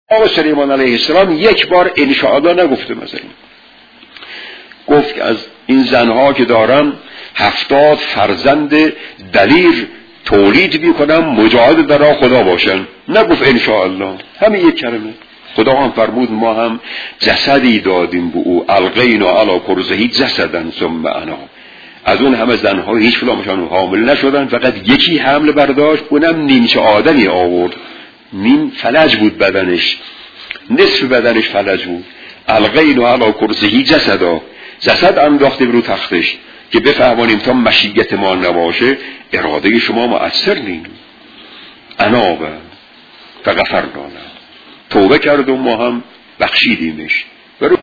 آقا سلیمان علیه السلام یک بار انشاءالله نگفته. مثلا گفت که از این زنها که دارم 70 فرزند دلیر تولید میکنم مجاهد در راه خدا باشن. نگفت انشاءالله، همین یک کلمه. خدا هم فرمود ما هم جسدی دادیم به او القینا علی کرزهی جسدن ثم انا. از اون همه زنها هیچ کدامشان حامل نشدن، فقط یکی حمل برداشت، اونم نیمچه آدمی آورد، نیم فلج بود بدنش، نصف بدنش فلج بود. القینا علی کرزهی جسدا، جسد انداخته رو تختش که بفهمانیم تا مشیت ما نباشه اراده شما مؤثر نیم. انابه فغفرنا له، توبه کرد و ما هم بخشیدیمش.